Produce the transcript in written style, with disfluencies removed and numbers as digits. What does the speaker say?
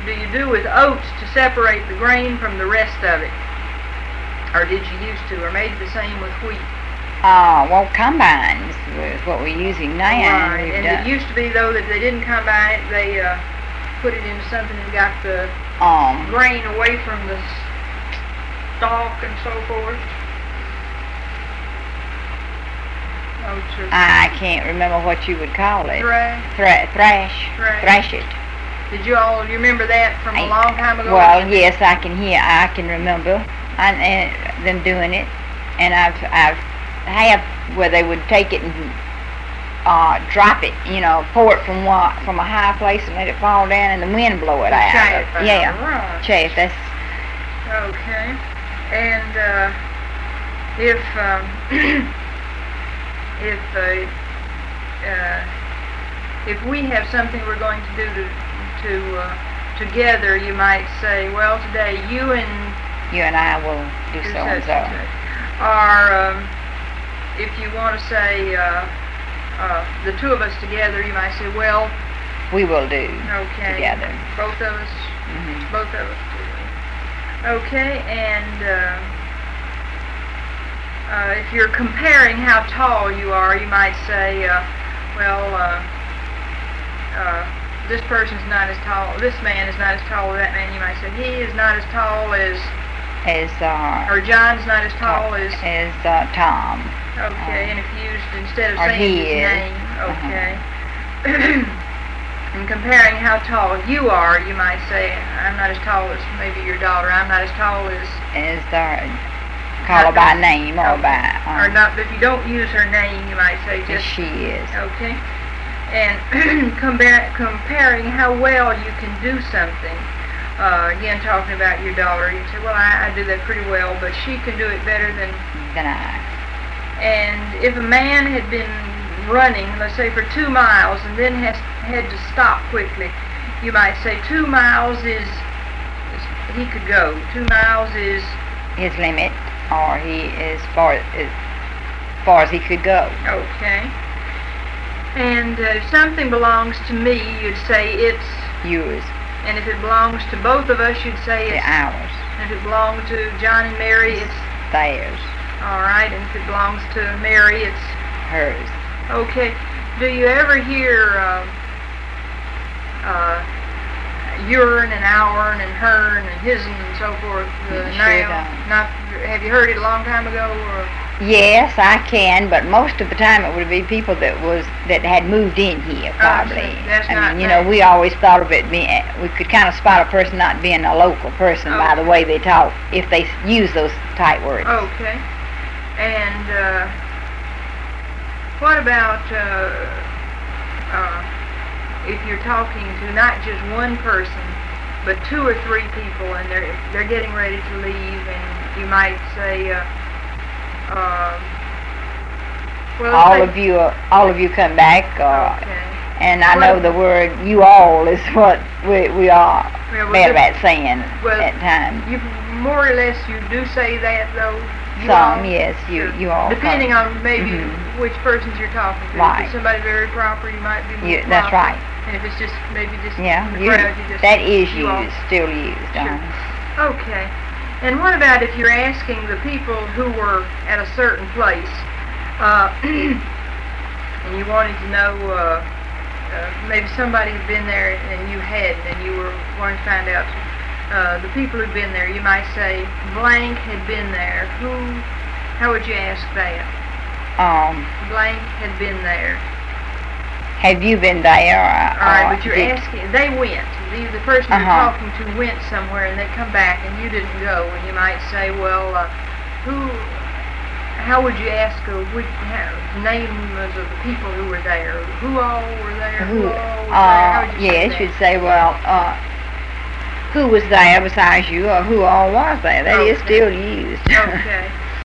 do you do with oats to separate the grain from the rest of it? Or did you used to, or maybe the same with wheat? Well, combines is what we're using now. Right, and it used to be, though, that they didn't combine it, they put it into something and got the grain away from the stalk and so forth. I can't remember what you would call it. Thrash it. Did you remember that from a long time ago? Well, yes, I can remember them doing it, and I've had where they would take it and drop it, pour it from a high place and let it fall down and the wind blow it out. Chaff. Yeah, right. Chaff. That's okay. And if we have something we're going to do together, you might say, well, today you and I will do so and so. Or if you want to say the two of us together, you might say, well, we will do together. Both of us. Mm-hmm. Both of us do. Okay, and if you're comparing how tall you are, you might say, this person's not as tall, this man is not as tall as that man. You might say, he is not as tall as or John's not as tall as Tom. Okay, and if you used, instead of saying his name, okay. And comparing how tall you are, you might say, I'm not as tall as maybe your daughter, I'm not as tall as call her by name or by... or not, if you don't use her name, you might say just... she is. Okay. And comparing how well you can do something. Again, talking about your daughter, you say, well, I do that pretty well, but she can do it better than I. And if a man had been running, let's say for 2 miles, and then had to stop quickly, you might say 2 miles is he could go. 2 miles is his limit, or he is far as he could go. Okay. And if something belongs to me, you'd say it's yours. And if it belongs to both of us, you'd say it's ours. And if it belongs to John and Mary, it's theirs. All right, and if it belongs to Mary, it's hers. Okay. Do you ever hear yourn and ourn and hern and his'n and so forth? Have you heard it a long time ago? Or? Yes, I can, but most of the time it would be people that had moved in here, probably. We always thought of it being, we could kind of spot a person not being a local person by the way they talk, if they use those tight words. Okay. And what about if you're talking to not just one person, but 2 or 3 people, and they're getting ready to leave, and you might say, all of you come back, and I know the word "you all" is what we are better at saying at times. You more or less you do say that though. Yes, you all. Depending on maybe which persons you're talking to. Right. If it's somebody very proper, you might be more proper. That's right. And if it's just maybe just crowd, you just that is used, still used. Sure. Okay. And what about if you're asking the people who were at a certain place, and you wanted to know, maybe somebody had been there and you hadn't, and you were wanting to find out the people who'd been there, you might say, blank had been there. How would you ask that? Blank had been there. Have you been there? All right, but you're asking, they went. The person you're talking to went somewhere and they come back and you didn't go, and you might say, well, how would you ask names of the people who were there? Who all were there? Who all was there? Yes, you'd say, well, who was there besides you, or who all was there? That is still used. Okay.